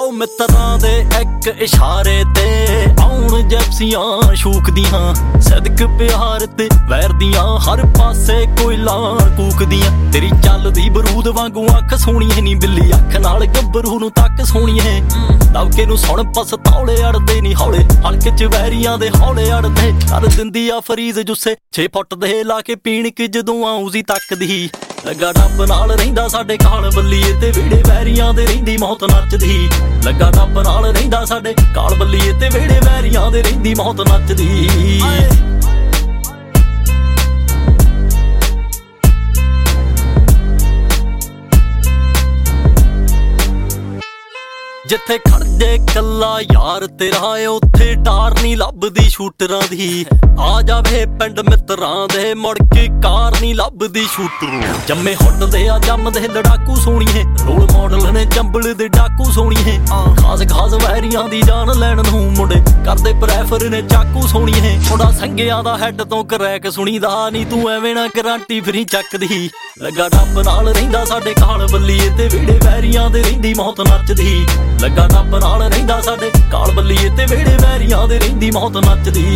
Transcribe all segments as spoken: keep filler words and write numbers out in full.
ओ मित्रां दे एक इशारे ते आउण जैप्सियां शूकदियां सदक प्यार ते वैर दियां हर पासे कोयलां कूकदियां तेरी चलदी बरूद वांगू अख सोहणीए नी बिल्ली अख नाल गब्बरू नूं तक सोहणीए दबके नूं सुण पसतौले अड़दे नी हौले हलके च वैरियां दे हौले अड़दे कर दिंदी आ फरीज जुस्से छे फुट दे ला के पीण कि जदों आउं सी तकदी लगा रब नाल रहिंदा साडे काल बल्लीए ते वेड़े वैरियां दे रहिंदी मौत नचदी लगा रब नाल रहिंदा साडे काल बल्लीए ते वेड़े वैरियां दे रहिंदी मौत नचदी जिथे खड़जे कला यार तेरा उत्थे डार नी लभदी शूटरां दी आ जावे पिंड मित्रां दे मुड़ के कार नी लभदी शूटरू जम्मे हुट दे आ जम्मदे लड़ाकू सोहणीए रोल मॉडल ने चंबल दे डाकू सोहणीए खास खास वैरियां दी जान लैण नूं मुंडे करदे प्रैफर ने चाकू सोहणीए थोड़ा संगियां दा हैड तो करैक सुणीदा नी तू एवें ना गारंटी फ्री चकदी लगा रब नाल रहिंदा साडे काल बल्लीए ते वेड़े वैरियां दे रहिंदी मौत नचदी लगा रब नाल रहिंदा साडे काल बल्लीए ते वेड़े वैरियां दे रहिंदी मौत नचदी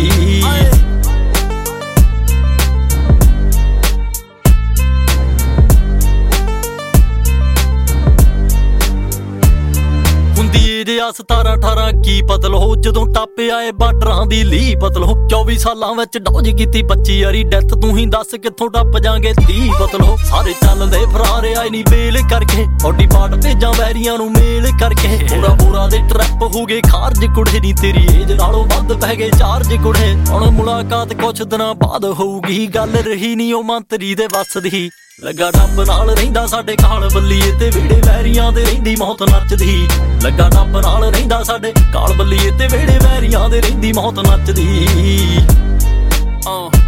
सतारा अठारा की पतलो जदों टप आए बार्डरां दी ली पतलो चौबी सालां विच डौज कीती पच्ची यारी डेथ तू ही दस कित्थों टप जांगे तीह पतलो सारे चलदे फरार आए नी बेल करके बॉडी पार्ट भेजां वैरियां नूं मेल करके पूरा पूरा दे ट्रैप हो गए खारज कुड़े नी तेरी एज नालों वध पै गए चार्ज कुड़े हुण मुलाकात कुछ दिनां बाद होऊगी गल रही नी ओ मंतरी दे वस दी लगा रब नाल रहिंदा साडे काल बल्लीए ते वेड़े वैरियां दे रहिंदी मौत नचदी लगा रब नाल रहिंदा साडे काल बल्लीए ते वेड़े वैरियां दे रहिंदी मौत नचदी।